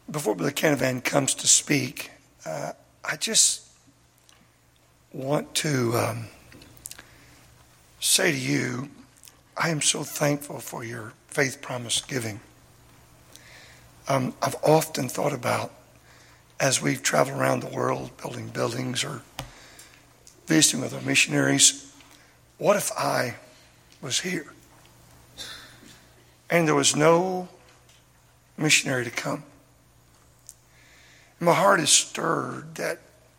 Before Brother Canavan comes to speak, I just want to say to you, I am so thankful for your faith promise giving. I've often thought about, as we've traveled around the world building buildings or visiting with our missionaries, what if I was here and there was no missionary to come? My heart is stirred that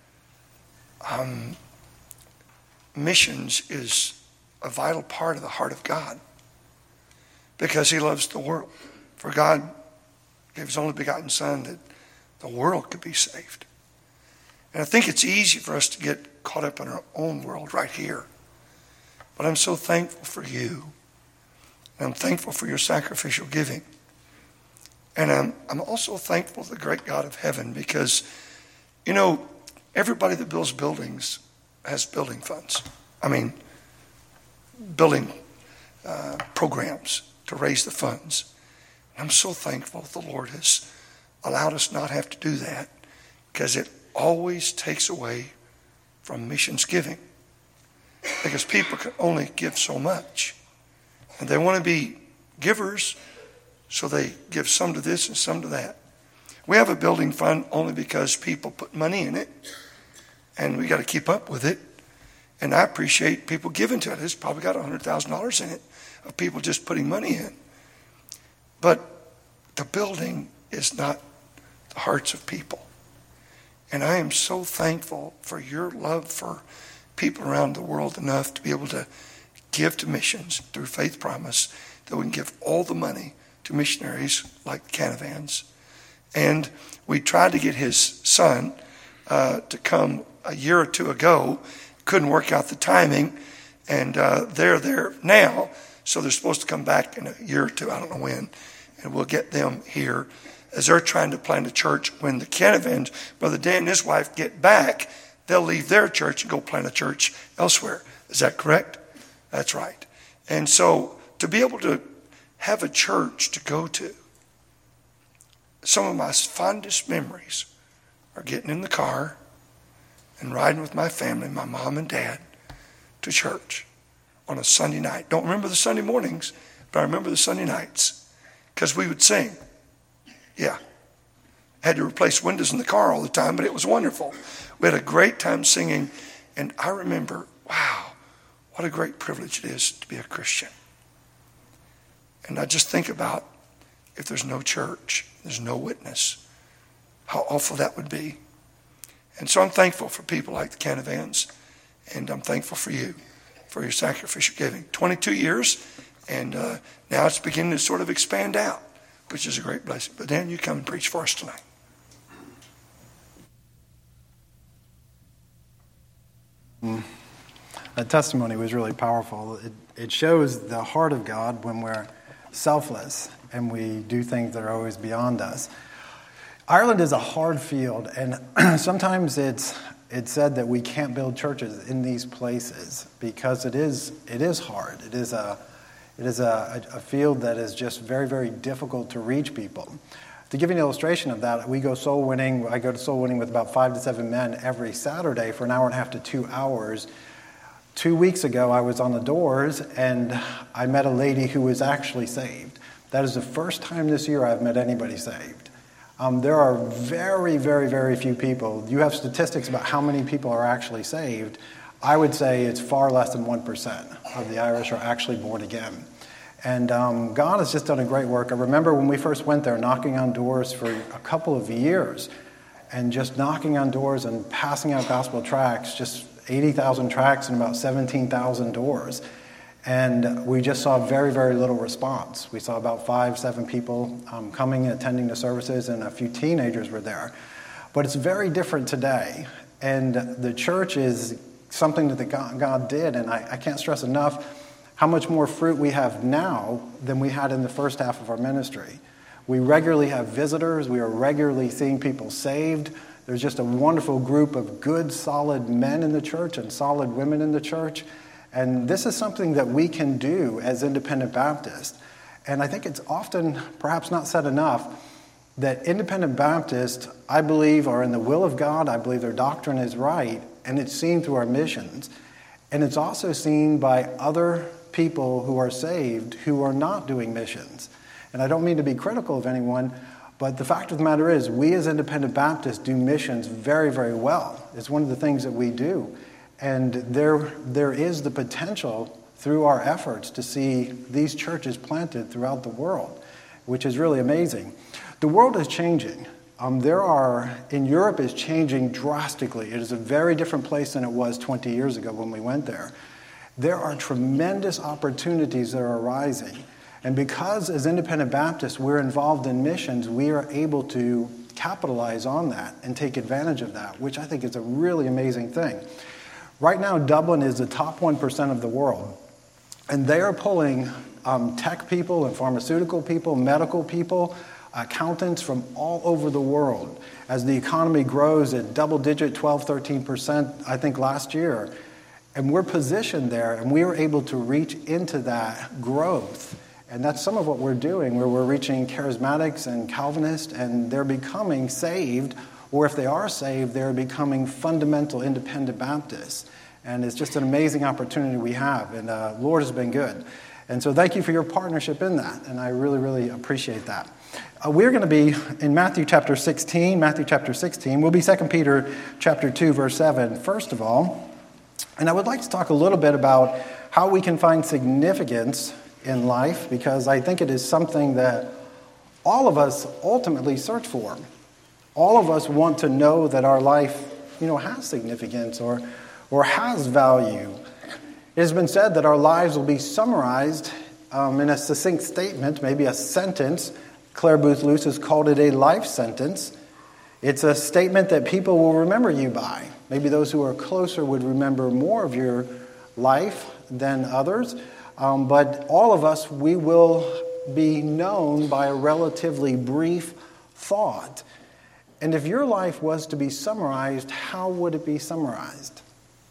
missions is a vital part of the heart of God because he loves the world. For God gave his only begotten Son that the world could be saved. And I think it's easy for us to get caught up in our own world right here. But I'm so thankful for you. And I'm thankful for your sacrificial giving. And I'm also thankful to the great God of heaven because, you know, everybody that builds buildings has building funds. I mean, building programs to raise the funds. And I'm so thankful the Lord has allowed us not have to do that because it always takes away from missions giving. Because people can only give so much. And they want to be givers, so they give some to this and some to that. We have a building fund only because people put money in it, and we got to keep up with it. And I appreciate people giving to it. It's probably got $100,000 in it of people just putting money in. But the building is not the hearts of people. And I am so thankful for your love for people around the world enough to be able to give to missions through Faith Promise, that we can give all the money to missionaries like the Canavans. And we tried to get his son to come a year or two ago. Couldn't work out the timing. And they're there now. So they're supposed to come back in a year or two. I don't know when. And we'll get them here as they're trying to plant a church. When the Canavans, Brother Dan and his wife, get back, they'll leave their church and go plant a church elsewhere. Is that correct? That's right. And so to be able to have a church to go to, some of my fondest memories are getting in the car and riding with my family, my mom and dad, to church on a Sunday night. Don't remember the Sunday mornings, but I remember the Sunday nights because we would sing. Yeah. Had to replace windows in the car all the time, but it was wonderful. We had a great time singing, and I remember, wow, what a great privilege it is to be a Christian. And I just think about if there's no church, there's no witness, how awful that would be. And so I'm thankful for people like the Canavans, and I'm thankful for you, for your sacrificial giving. 22 years, and now it's beginning to sort of expand out, which is a great blessing. But Dan, you come and preach for us tonight. That testimony was really powerful. It shows the heart of God when we're selfless and we do things that are always beyond us. Ireland is a hard field, and sometimes it's said that we can't build churches in these places because it is hard. It is a field that is just very, very difficult to reach people. To give you an illustration of that, we go soul winning. I go to soul winning with about 5 to 7 men every Saturday for an hour and a half to 2 hours. 2 weeks ago, I was on the doors, and I met a lady who was actually saved. That is the first time this year I've met anybody saved. There are very, very, very few people. You have statistics about how many people are actually saved. I would say it's far less than 1% of the Irish are actually born again. And God has just done a great work. I remember when we first went there, knocking on doors for a couple of years, and just knocking on doors and passing out gospel tracts, just 80,000 tracts and about 17,000 doors. And we just saw very, very little response. We saw about 5-7 people coming and attending the services, and a few teenagers were there. But it's very different today. And the church is something that God did, and I can't stress enough how much more fruit we have now than we had in the first half of our ministry. We regularly have visitors. We are regularly seeing people saved. There's just a wonderful group of good, solid men in the church and solid women in the church. And this is something that we can do as independent Baptists. And I think it's often, perhaps not said enough, that independent Baptists, I believe, are in the will of God. I believe their doctrine is right, and it's seen through our missions. And it's also seen by other people who are saved who are not doing missions. And I don't mean to be critical of anyone, but the fact of the matter is, we as independent Baptists do missions very, very well. It's one of the things that we do. And there is the potential through our efforts to see these churches planted throughout the world, which is really amazing. The world is changing. In Europe is changing drastically. It is a very different place than it was 20 years ago when we went there. There are tremendous opportunities that are arising. And because as independent Baptists we're involved in missions, we are able to capitalize on that and take advantage of that, which I think is a really amazing thing. Right now, Dublin is the top 1% of the world. And they are pulling tech people and pharmaceutical people, medical people, accountants from all over the world. As the economy grows at double-digit, 12, 13%, I think last year. And we're positioned there, and we are able to reach into that growth. And that's some of what we're doing, where we're reaching charismatics and Calvinists, and they're becoming saved, or if they are saved, they're becoming fundamental independent Baptists. And it's just an amazing opportunity we have, and the Lord has been good. And so thank you for your partnership in that, and I really, really appreciate that. We're going to be in Matthew chapter 16. We'll be 2 Peter chapter 2, verse 7, first of all. And I would like to talk a little bit about how we can find significance in life, because I think it is something that all of us ultimately search for. All of us want to know that our life, has significance or has value. It has been said that our lives will be summarized in a succinct statement, maybe a sentence. Claire Booth Luce has called it a life sentence. It's a statement that people will remember you by. Maybe those who are closer would remember more of your life than others. But all of us, we will be known by a relatively brief thought. And if your life was to be summarized, how would it be summarized?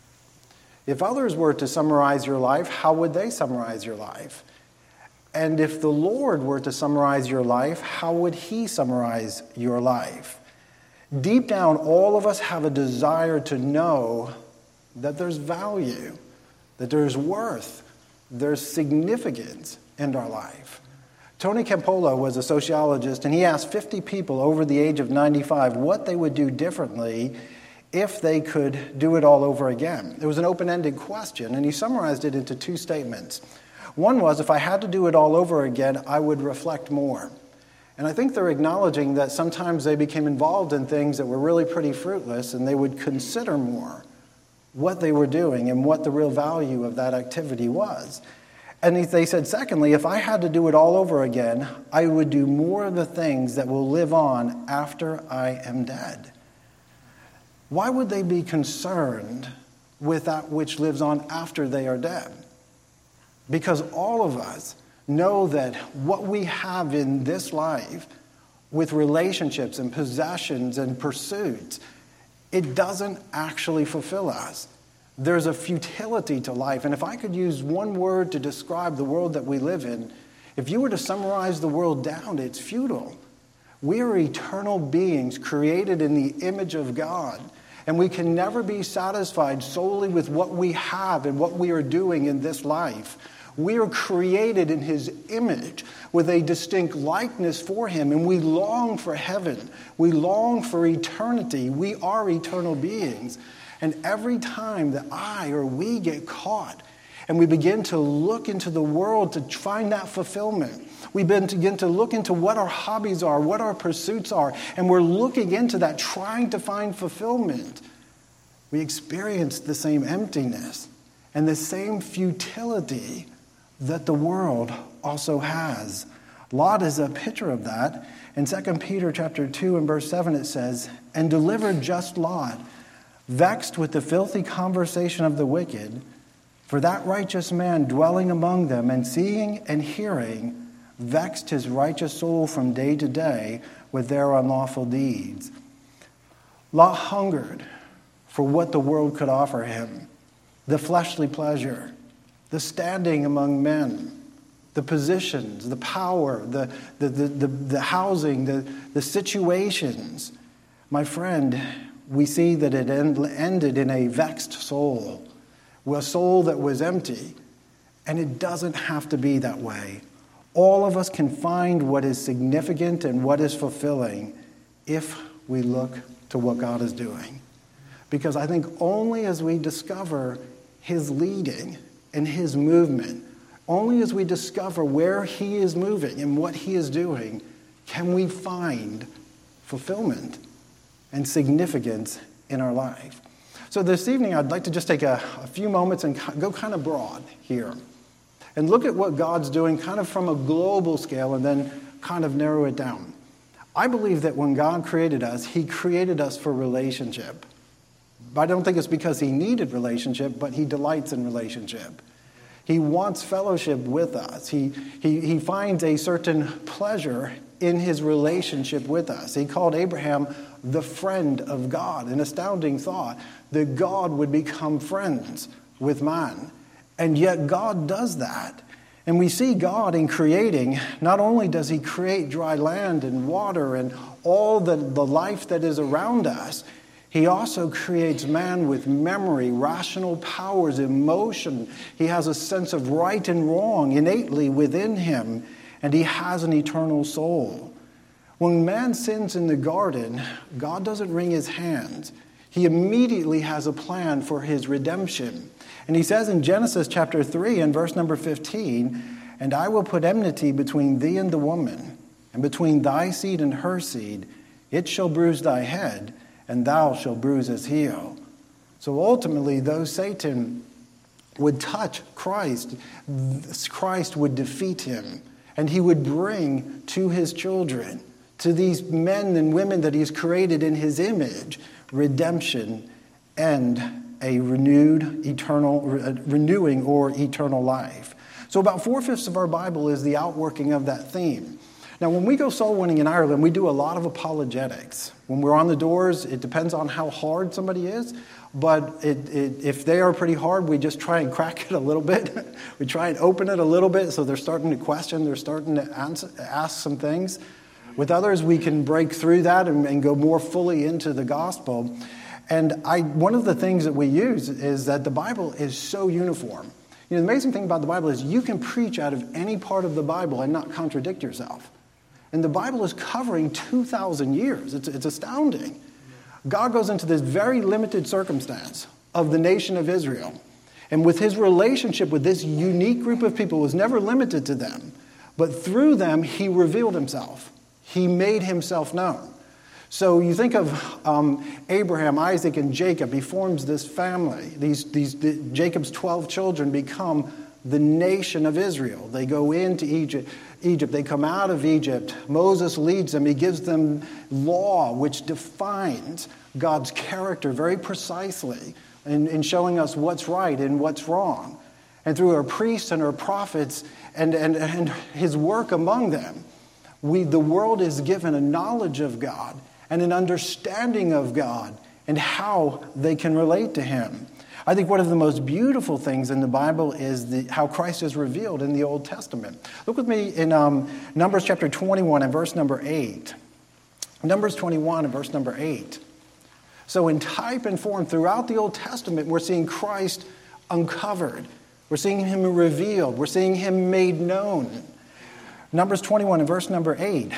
If others were to summarize your life, how would they summarize your life? And if the Lord were to summarize your life, how would He summarize your life? Deep down, all of us have a desire to know that there's value, that there's worth, there's significance in our life. Tony Campolo was a sociologist, and he asked 50 people over the age of 95 what they would do differently if they could do it all over again. It was an open-ended question, and he summarized it into two statements. One was, if I had to do it all over again, I would reflect more. And I think they're acknowledging that sometimes they became involved in things that were really pretty fruitless, and they would consider more what they were doing and what the real value of that activity was. And they said, secondly, if I had to do it all over again, I would do more of the things that will live on after I am dead. Why would they be concerned with that which lives on after they are dead? Because all of us know that what we have in this life with relationships and possessions and pursuits, it doesn't actually fulfill us. There's a futility to life. And if I could use one word to describe the world that we live in, if you were to summarize the world down, it's futile. We are eternal beings created in the image of God. And we can never be satisfied solely with what we have and what we are doing in this life. We are created in His image with a distinct likeness for Him, and we long for heaven. We long for eternity. We are eternal beings. And every time that we get caught and we begin to look into the world to find that fulfillment, we begin to look into what our hobbies are, what our pursuits are, and we're looking into that, trying to find fulfillment. We experience the same emptiness and the same futility that the world also has. Lot is a picture of that. In 2 Peter chapter 2 and verse 7 it says, "And delivered just Lot, vexed with the filthy conversation of the wicked, for that righteous man dwelling among them and seeing and hearing vexed his righteous soul from day to day with their unlawful deeds." Lot hungered for what the world could offer him, the fleshly pleasure, the standing among men, the positions, the power, the housing, the situations. My friend, we see that it ended in a vexed soul, a soul that was empty. And it doesn't have to be that way. All of us can find what is significant and what is fulfilling if we look to what God is doing. Because I think only as we discover his leading and his movement, only as we discover where he is moving and what he is doing, can we find fulfillment and significance in our life. So this evening, I'd like to just take a few moments and go kind of broad here and look at what God's doing kind of from a global scale and then kind of narrow it down. I believe that when God created us, he created us for relationship. But I don't think it's because he needed relationship, but he delights in relationship. He wants fellowship with us. He finds a certain pleasure in his relationship with us. He called Abraham the friend of God, an astounding thought that God would become friends with man. And yet God does that. And we see God in creating, not only does he create dry land and water and all the life that is around us, he also creates man with memory, rational powers, emotion. He has a sense of right and wrong innately within him, and he has an eternal soul. When man sins in the garden, God doesn't wring his hands. He immediately has a plan for his redemption. And he says in Genesis chapter 3 and verse number 15, "And I will put enmity between thee and the woman, and between thy seed and her seed. It shall bruise thy head, and thou shalt bruise his heel." So ultimately, though Satan would touch Christ, Christ would defeat him, and he would bring to his children, to these men and women that he's created in his image, redemption and a renewing or eternal life. So about 4/5 of our Bible is the outworking of that theme. Now, when we go soul winning in Ireland, we do a lot of apologetics. When we're on the doors, it depends on how hard somebody is. But if they are pretty hard, we just try and crack it a little bit. We try and open it a little bit so they're starting to question, they're starting to ask some things. With others, we can break through that and go more fully into the gospel. And one of the things that we use is that the Bible is so uniform. You know, the amazing thing about the Bible is you can preach out of any part of the Bible and not contradict yourself. And the Bible is covering 2,000 years. It's astounding. God goes into this very limited circumstance of the nation of Israel. And with his relationship with this unique group of people, it was never limited to them. But through them, he revealed himself. He made himself known. So you think of Abraham, Isaac, and Jacob. He forms this family. Jacob's 12 children become the nation of Israel. They go into Egypt. They come out of Egypt. Moses leads them. He gives them law, which defines God's character very precisely in showing us what's right and what's wrong. And through our priests and our prophets and his work among them, the world is given a knowledge of God and an understanding of God and how they can relate to him. I think one of the most beautiful things in the Bible is how Christ is revealed in the Old Testament. Look with me in Numbers chapter 21 and verse number 8. Numbers 21 and verse number 8. So in type and form throughout the Old Testament, we're seeing Christ uncovered. We're seeing him revealed. We're seeing him made known. Numbers 21 and verse number 8.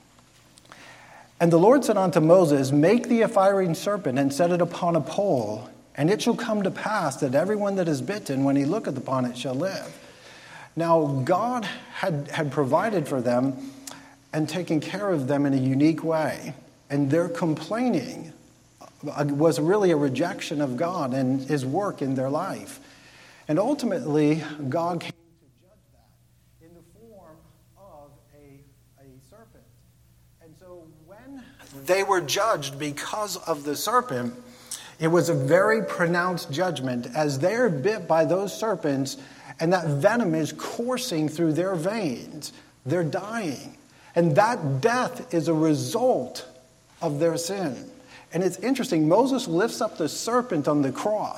"And the Lord said unto Moses, Make thee a fiery serpent, and set it upon a pole, and it shall come to pass that everyone that is bitten, when he looketh upon it, shall live." Now, God had provided for them and taken care of them in a unique way. And their complaining was really a rejection of God and his work in their life. And ultimately, God came to judge that in the form of a serpent. And so when they were judged because of the serpent, it was a very pronounced judgment as they're bit by those serpents and that venom is coursing through their veins. They're dying. And that death is a result of their sin. And it's interesting, Moses lifts up the serpent on the cross.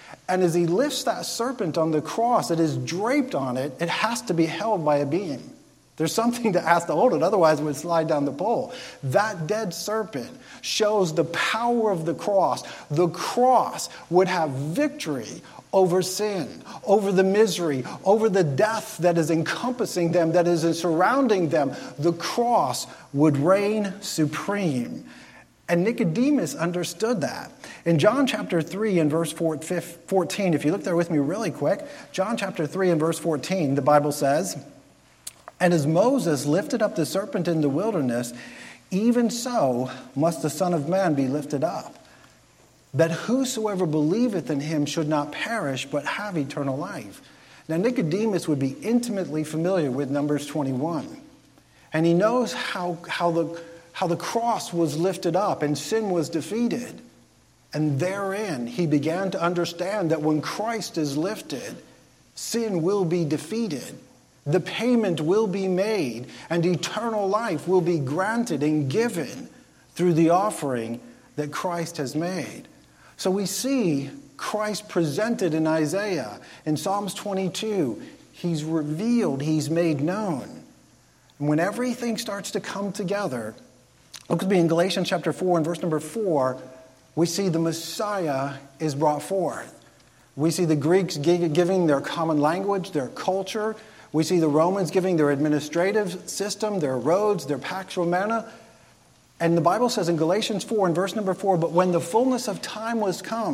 And as he lifts that serpent on the cross, it is draped on it. It has to be held by a beam. There's something that has to hold it, otherwise it would slide down the pole. That dead serpent shows the power of the cross. The cross would have victory over sin, over the misery, over the death that is encompassing them, that is surrounding them. The cross would reign supreme. And Nicodemus understood that. In John chapter 3 and verse 14, if you look there with me really quick, John chapter 3 and verse 14, the Bible says, "And as Moses lifted up the serpent in the wilderness, even so must the Son of Man be lifted up, that whosoever believeth in him should not perish, but have eternal life." Now Nicodemus would be intimately familiar with Numbers 21. And he knows how the cross was lifted up and sin was defeated. And therein he began to understand that when Christ is lifted, sin will be defeated. The payment will be made, and eternal life will be granted and given through the offering that Christ has made. So we see Christ presented in Isaiah. In Psalms 22, he's revealed, he's made known. And when everything starts to come together, look with me in Galatians chapter 4 and verse number 4, we see the Messiah is brought forth. We see the Greeks giving their common language, their culture. We see the Romans giving their administrative system, their roads, their Pax Romana. And the Bible says in Galatians 4 and verse number 4, "But when the fullness of time was come,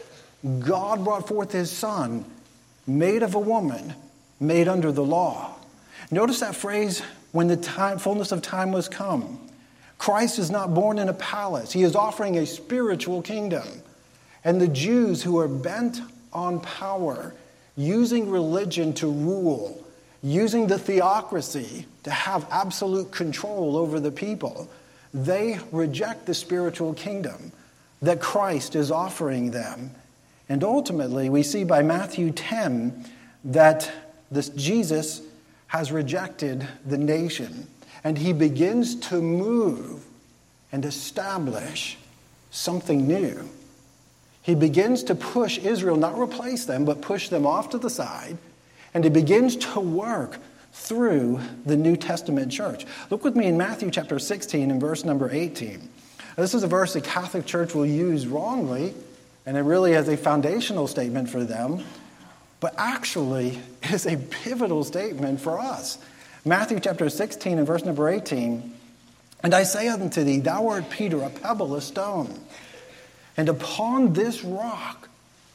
God brought forth his Son, made of a woman, made under the law." Notice that phrase, when the fullness of time was come. Christ is not born in a palace. He is offering a spiritual kingdom. And the Jews who are bent on power, using religion to rule, using the theocracy to have absolute control over the people, they reject the spiritual kingdom that Christ is offering them. And ultimately, we see by Matthew 10 that this Jesus has rejected the nation. And he begins to move and establish something new. He begins to push Israel, not replace them, but push them off to the side. And he begins to work through the New Testament church. Look with me in Matthew chapter 16 and verse number 18. Now, this is a verse the Catholic Church will use wrongly, and it really is a foundational statement for them, but actually it is a pivotal statement for us. Matthew chapter 16 and verse number 18, "And I say unto thee, thou art Peter, a pebble, a stone, and upon this rock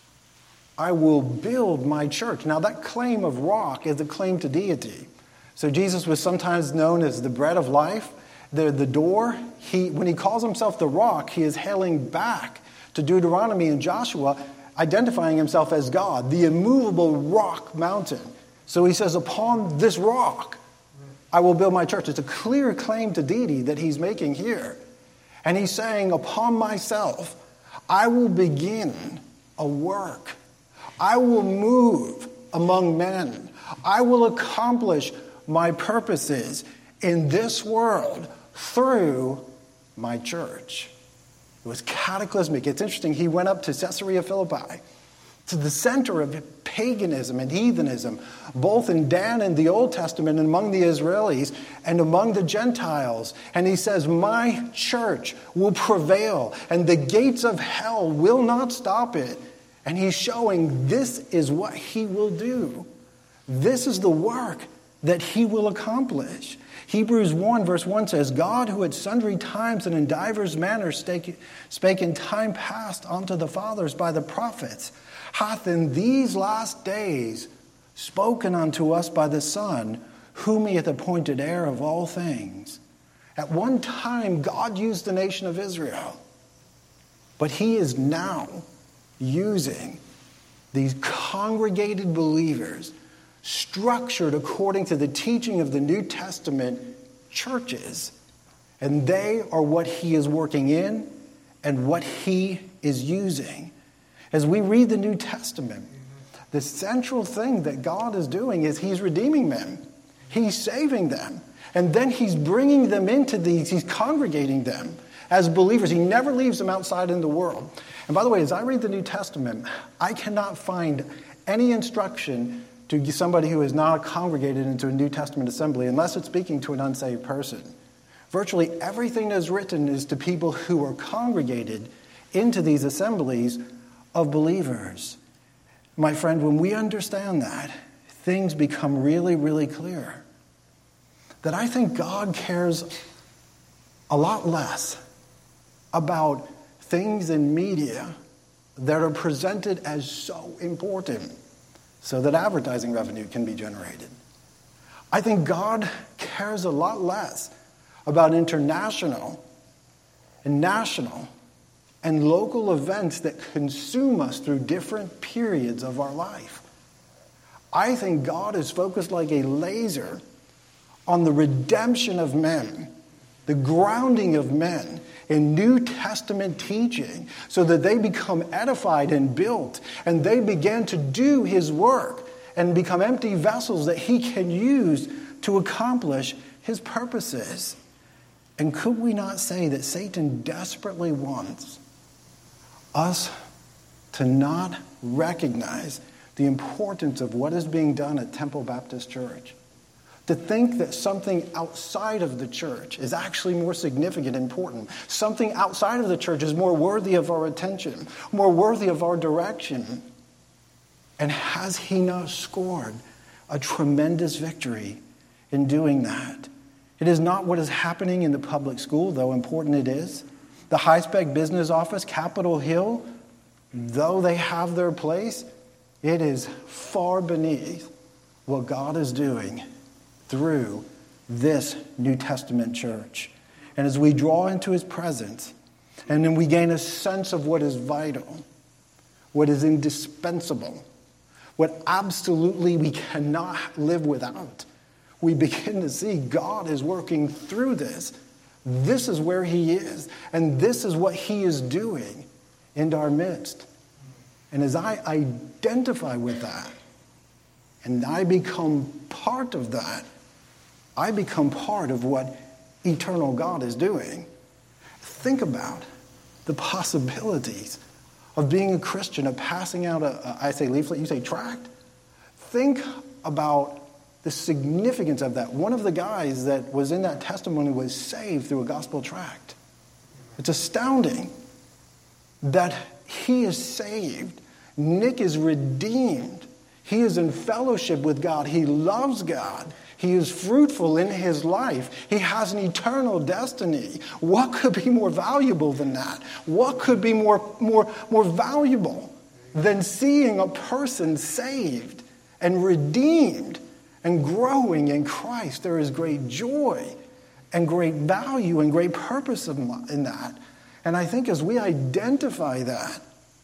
I will build my church." Now that claim of rock is a claim to deity. So Jesus was sometimes known as the bread of life, the door. When he calls himself the rock, he is hailing back to Deuteronomy and Joshua, identifying himself as God, the immovable rock mountain. So he says, upon this rock I will build my church. It's a clear claim to deity that he's making here. And he's saying, upon myself, I will begin a work. I will move among men. I will accomplish my purposes in this world through my church. It was cataclysmic. It's interesting. He went up to Caesarea Philippi, to the center of paganism and heathenism, both in Dan and the Old Testament and among the Israelis and among the Gentiles. And he says, my church will prevail and the gates of hell will not stop it. And he's showing this is what he will do. This is the work that he will accomplish. Hebrews 1 verse 1 says, God, who at sundry times and in divers manners spake in time past unto the fathers by the prophets, hath in these last days spoken unto us by the Son, whom he hath appointed heir of all things. At one time, God used the nation of Israel, but he is now using these congregated believers, structured according to the teaching of the New Testament churches. And they are what he is working in and what he is using. As we read the New Testament, the central thing that God is doing is he's redeeming them. He's saving them. And then he's bringing them into these, he's congregating them. as believers. He never leaves them outside in the world. And by the way, as I read the New Testament, I cannot find any instruction to somebody who is not congregated into a New Testament assembly unless it's speaking to an unsaved person. Virtually everything that is written is to people who are congregated into these assemblies of believers. My friend, when we understand that, things become really, really clear. That I think God cares a lot less about things in media that are presented as so important so that advertising revenue can be generated. I think God cares a lot less about international and national and local events that consume us through different periods of our life. I think God is focused like a laser on the redemption of men, the grounding of men in New Testament teaching so that they become edified and built and they begin to do his work and become empty vessels that he can use to accomplish his purposes. And could we not say that Satan desperately wants us to not recognize the importance of what is being done at Temple Baptist Church? To think that something outside of the church is actually more significant and important. Something outside of the church is more worthy of our attention, more worthy of our direction. And has he not scored a tremendous victory in doing that? It is not what is happening in the public school, though important it is. The high-spec business office, Capitol Hill, though they have their place, it is far beneath what God is doing through this New Testament church. And as we draw into his presence, and then we gain a sense of what is vital, what is indispensable, what absolutely we cannot live without, we begin to see God is working through this. This is where he is, and this is what he is doing in our midst. And as I identify with that, and I become part of that, I become part of what eternal God is doing. Think about the possibilities of being a Christian, of passing out I say leaflet, you say tract. Think about the significance of that. One of the guys that was in that testimony was saved through a gospel tract. It's astounding that he is saved. Nick is redeemed. He is in fellowship with God. He loves God. He is fruitful in his life. He has an eternal destiny. What could be more valuable than that? What could be more valuable than seeing a person saved and redeemed and growing in Christ? There is great joy and great value and great purpose in that. And I think as we identify that,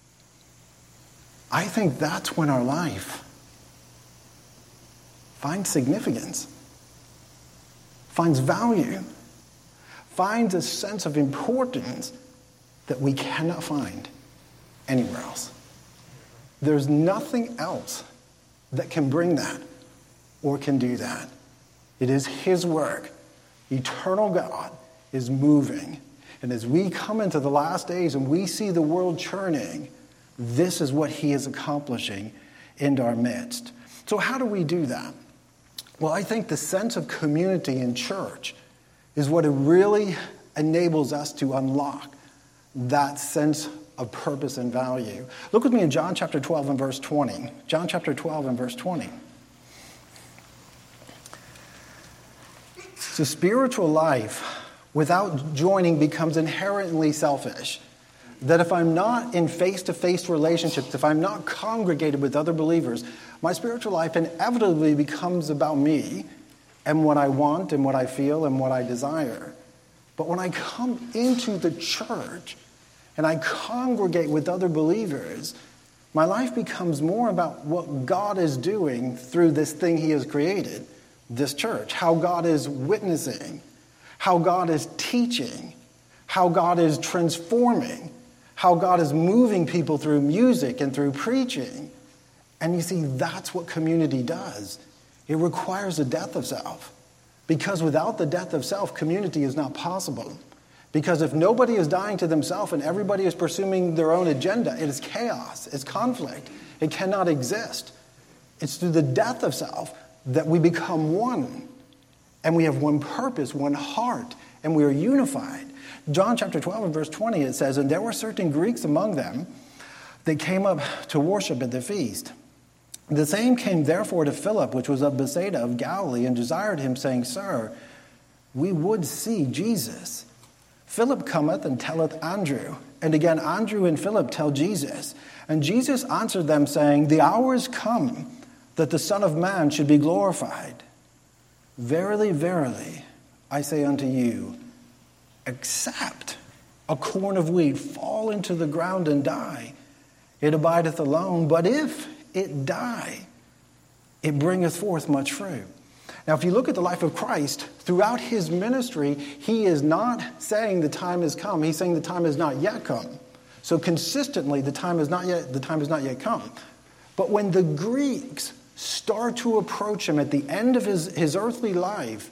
I think that's when our life finds significance, finds value, finds a sense of importance that we cannot find anywhere else. There's nothing else that can bring that or can do that. It is his work. Eternal God is moving. And as we come into the last days and we see the world churning, this is what he is accomplishing in our midst. So how do we do that? Well, I think the sense of community in church is what it really enables us to unlock that sense of purpose and value. Look with me in John chapter 12 and verse 20. John chapter 12 and verse 20. So spiritual life without joining becomes inherently selfish. That if I'm not in face-to-face relationships, if I'm not congregated with other believers, my spiritual life inevitably becomes about me and what I want and what I feel and what I desire. But when I come into the church and I congregate with other believers, my life becomes more about what God is doing through this thing he has created, this church, how God is witnessing, how God is teaching, how God is transforming, how God is moving people through music and through preaching. And you see, that's what community does. It requires a death of self. Because without the death of self, community is not possible. Because if nobody is dying to themselves and everybody is pursuing their own agenda, it is chaos, it's conflict. It cannot exist. It's through the death of self that we become one. And we have one purpose, one heart, and we are unified. John chapter 12 and verse 20, it says, "And there were certain Greeks among them that came up to worship at the feast. The same came therefore to Philip, which was of Bethsaida of Galilee, and desired him, saying, Sir, we would see Jesus. Philip cometh and telleth Andrew. And again Andrew and Philip tell Jesus. And Jesus answered them, saying, The hour is come that the Son of Man should be glorified. Verily, verily, I say unto you, except a corn of wheat fall into the ground and die, it abideth alone. But if it die, it bringeth forth much fruit." Now, if you look at the life of Christ, throughout his ministry, he is not saying the time has come. He's saying the time has not yet come. So consistently, the time has not yet come. But when the Greeks start to approach him at the end of his earthly life,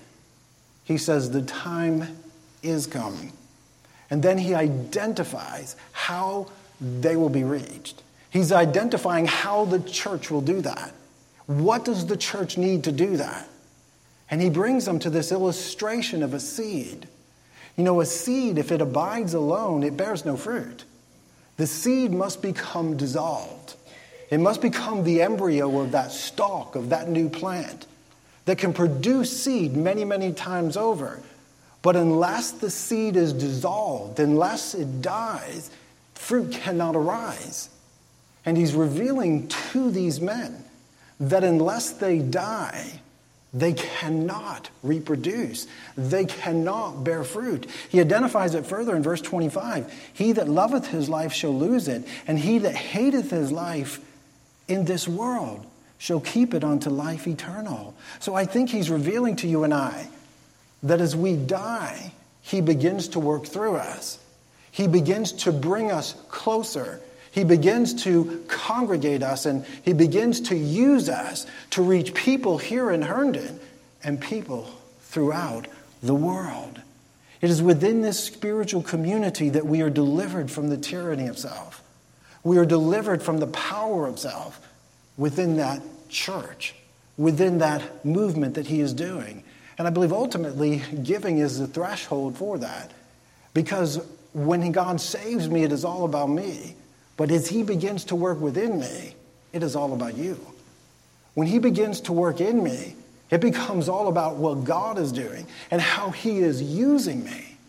he says the time is coming. And then he identifies how they will be reached. He's identifying how the church will do that. What does the church need to do that? And he brings them to this illustration of a seed. You know, a seed, if it abides alone, it bears no fruit. The seed must become dissolved. It must become the embryo of that stalk, of that new plant that can produce seed many, many times over. But unless the seed is dissolved, unless it dies, fruit cannot arise. And he's revealing to these men that unless they die, they cannot reproduce. They cannot bear fruit. He identifies it further in verse 25. He that loveth his life shall lose it, and he that hateth his life in this world shall keep it unto life eternal. So I think he's revealing to you and I that as we die, he begins to work through us. He begins to bring us closer. He begins to congregate us, and he begins to use us to reach people here in Herndon and people throughout the world. It is within this spiritual community that we are delivered from the tyranny of self. We are delivered from the power of self within that church, within that movement that he is doing. And I believe ultimately giving is the threshold for that. Because when God saves me, it is all about me. But as he begins to work within me, it is all about you. When he begins to work in me, it becomes all about what God is doing and how he is using me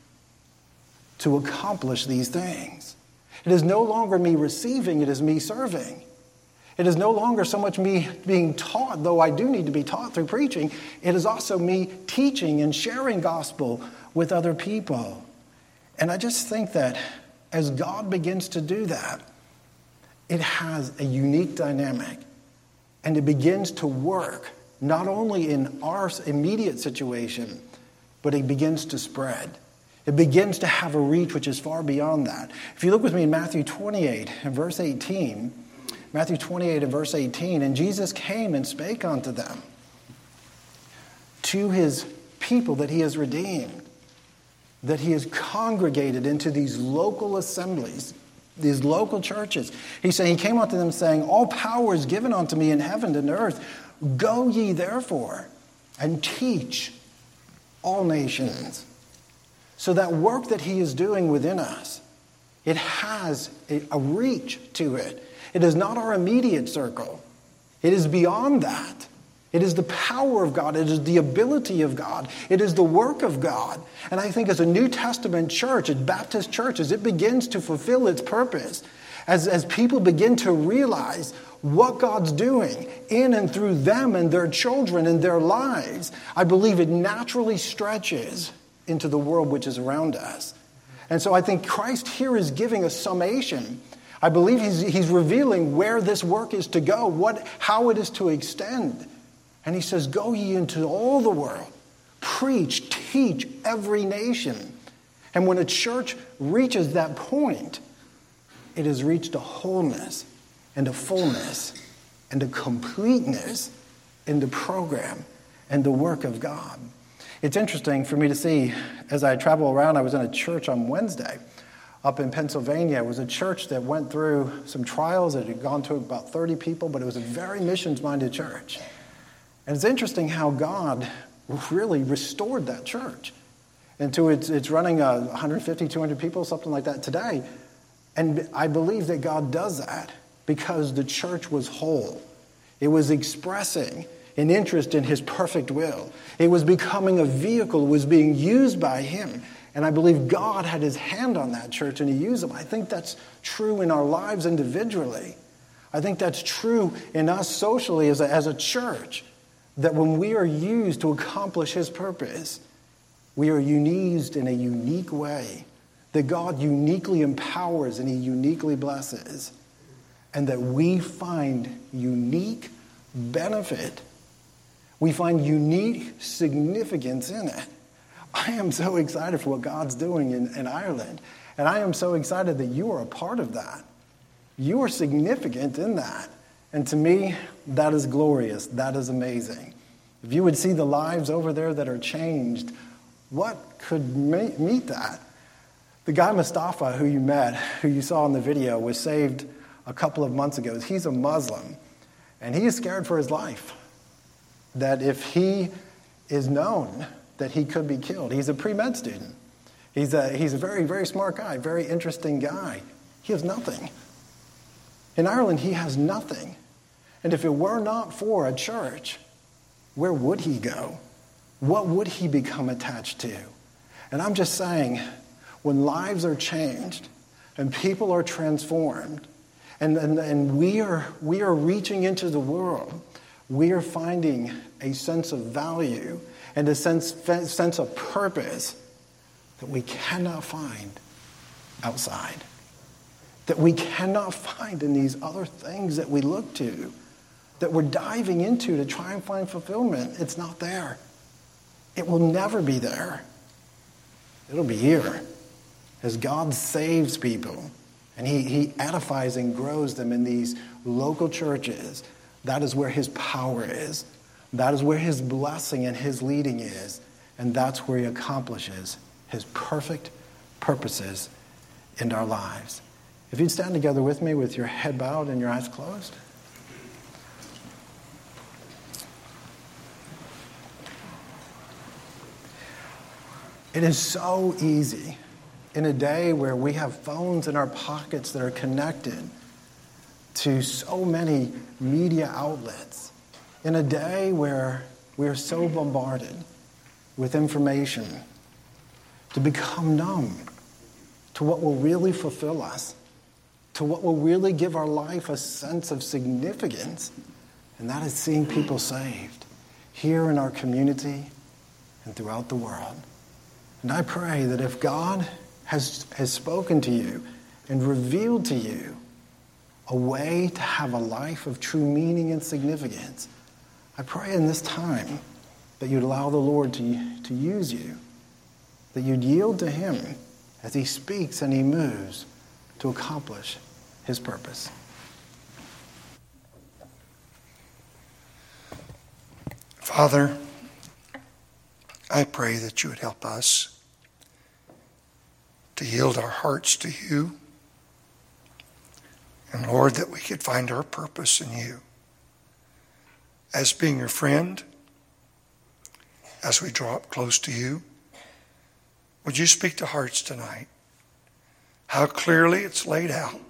to accomplish these things. It is no longer me receiving, it is me serving. It is no longer so much me being taught, though I do need to be taught through preaching. It is also me teaching and sharing gospel with other people. And I just think that as God begins to do that, it has a unique dynamic, and it begins to work not only in our immediate situation, but it begins to spread. It begins to have a reach which is far beyond that. If you look with me in Matthew 28 and verse 18, Matthew 28 and verse 18, and Jesus came and spake unto them, to his people that he has redeemed, that he has congregated into these local assemblies, these local churches. He came unto them saying, All power is given unto me in heaven and earth. Go ye therefore and teach all nations. So that work that he is doing within us, it has a reach to it. It is not our immediate circle. It is beyond that. It is the power of God. It is the ability of God. It is the work of God. And I think as a New Testament church, a Baptist church, as it begins to fulfill its purpose, as people begin to realize what God's doing in and through them and their children and their lives, I believe it naturally stretches into the world which is around us. And so I think Christ here is giving a summation. I believe he's revealing where this work is to go, how it is to extend. And he says, Go ye into all the world, preach, teach every nation. And when a church reaches that point, it has reached a wholeness and a fullness and a completeness in the program and the work of God. It's interesting for me to see, as I travel around, I was in a church on Wednesday up in Pennsylvania. It was a church that went through some trials. It had gone to about 30 people, but it was a very missions-minded church. And it's interesting how God really restored that church. And it's running 150, 200 people, something like that today. And I believe that God does that because the church was whole. It was expressing an interest in his perfect will. It was becoming a vehicle. It was being used by him. And I believe God had his hand on that church and he used them. I think that's true in our lives individually. I think that's true in us socially as a church. That when we are used to accomplish his purpose, we are used in a unique way. That God uniquely empowers and he uniquely blesses. And that we find unique benefit. We find unique significance in it. I am so excited for what God's doing in Ireland. And I am so excited that you are a part of that. You are significant in that. And to me, that is glorious. That is amazing. If you would see the lives over there that are changed, what could meet that? The guy Mustafa who you met, who you saw in the video, was saved a couple of months ago. He's a Muslim. And he is scared for his life. That if he is known that he could be killed. He's a pre-med student. He's a very, very smart guy, very interesting guy. He has nothing. In Ireland, he has nothing. And if it were not for a church, where would he go? What would he become attached to? And I'm just saying, when lives are changed and people are transformed, and we are reaching into the world, we are finding a sense of value and a sense of purpose that we cannot find outside. That we cannot find in these other things that we look to, that we're diving into to try and find fulfillment. It's not there. It will never be there. It'll be here. As God saves people and he edifies and grows them in these local churches, that is where his power is. That is where his blessing and his leading is. And that's where he accomplishes his perfect purposes in our lives. If you'd stand together with me with your head bowed and your eyes closed. It is so easy in a day where we have phones in our pockets that are connected to so many media outlets, in a day where we are so bombarded with information, to become numb to what will really fulfill us, to what will really give our life a sense of significance, and that is seeing people saved here in our community and throughout the world. And I pray that if God has spoken to you and revealed to you a way to have a life of true meaning and significance, I pray in this time that you'd allow the Lord to use you, that you'd yield to him as he speaks and he moves to accomplish his purpose. Father, I pray that you would help us to yield our hearts to you. And Lord, that we could find our purpose in you. As being your friend, as we draw up close to you, would you speak to hearts tonight? How clearly it's laid out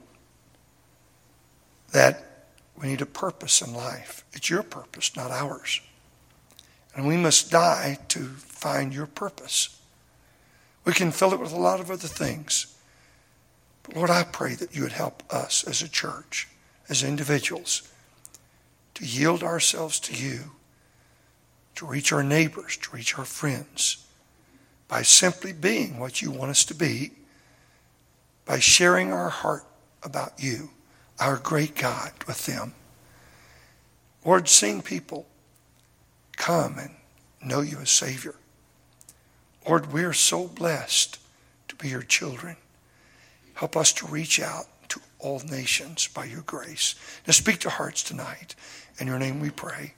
that we need a purpose in life. It's your purpose, not ours. And we must die to find your purpose. We can fill it with a lot of other things. But Lord, I pray that you would help us as a church, as individuals, to yield ourselves to you, to reach our neighbors, to reach our friends, by simply being what you want us to be, by sharing our heart about you, our great God, with them. Lord, seeing people come and know you as Savior. Lord, we are so blessed to be your children. Help us to reach out to all nations by your grace. Now speak to hearts tonight. In your name we pray.